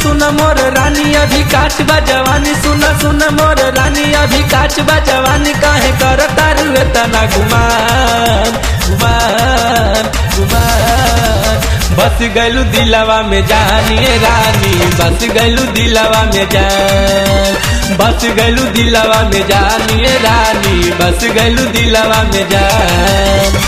सुना मोर रानी अभी काच बा जवानी सुना सुना मोर रानी अभी काच बा जवानी काहे करता रुए तना गुमान गुमान गुमान बस गैलू दिलवा में जानिए रानी बस गैलू दिलवा में जान बस गैलू दिलवा में जानिए रानी बस गैलू दिलवा में जान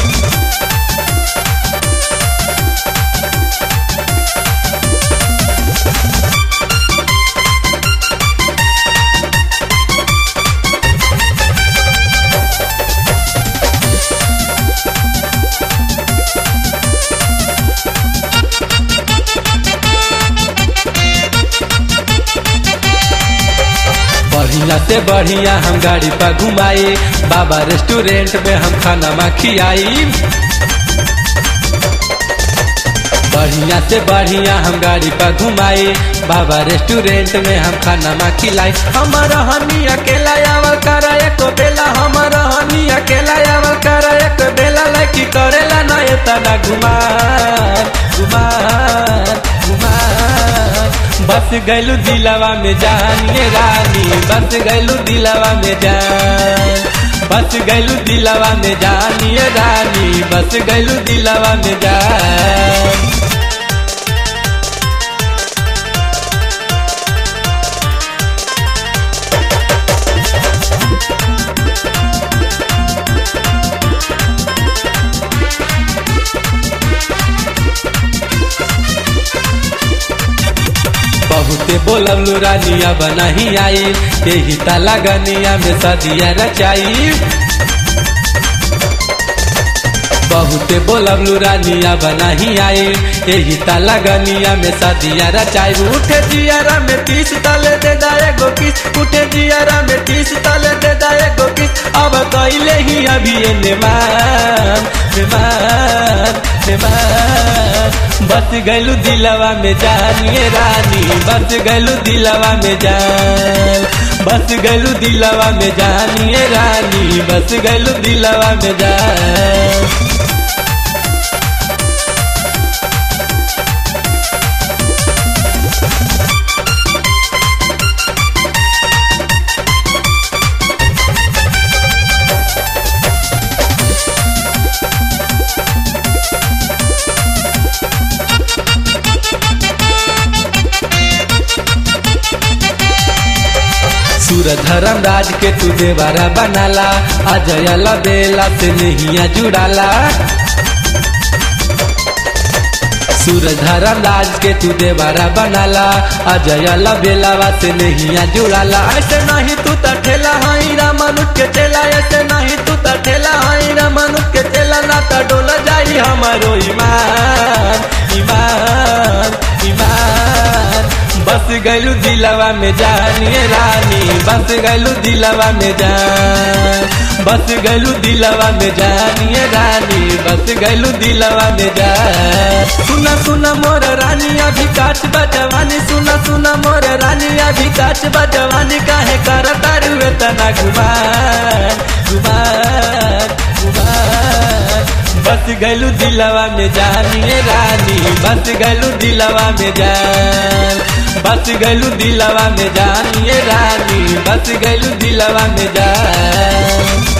बढ़िया से बढ़िया हम गाड़ी पर घुमाई बाबा रेस्टोरेंट में हम खाना खियाई बढ़िया से बढ़िया हम गाड़ी पर घुमाई बाबा रेस्टोरेंट में हम खाना खिलाई हमारा हनी अकेला आवल कर एक बेला हमारा हनी अकेला आवल कर एक बेला लड़की करेला ना इतना घुमान घुमान घुमान बस गैलू दिलवा में जानिए रानी बस गैलू दिलवा में जान बस गैलू दिलवा में जानिए रानी बस गैलू दिलवा में जान बहुते बोललू रानिया बनाही आई यही ताला गनिया में सदिया रचाई बहुते बोललू रानिया बनाही आई यही ताला गनिया में सदिया रचाई उठे जियारा में 30 तले दे दाए गो किस उठे जियारा में 30 तले दे दाए गो किस अब कैले ही अभी मेहमान मेहमान मेहमान बस गैलू दिलवा में जानिए रानी बस गैलू दिलवा में जान बस गैलू दिलवा में जानिए रानी बस गैलू दिलवा में जान सूरज धर्म राज के तू देवारा बनाला अजय बेला से नहिया जुड़ाला सूरज धर्म राज के तू देवारा बनाला अजय बेलावा से नहिया जुड़ाला ऐसे नहीं तू ठेला हई रामानुज के चेला ऐसे नहीं तू ठेला हई रामानुज के चेला ना तो डोल जाई हमारो ईमान ईमान ईमान बस गैलू दिलवा में जानिए रानी बस गैलू दिलवा में जान बस गैलू दिलवा में जानिए रानी बस गैलू दिलवा में जान सुना सुना मोर रानी अभी काच बा जवानी सुना सुना मोर रानी अभी काच बा जवानी काहे करता रुए तना गुमान गुमान गुमान बस गैलू दिलवा में जानिए रानी बस गैलू दिलवा में जान बस गैलू दिलवा में जानिए रानी बस गैलू दिलवा में जान।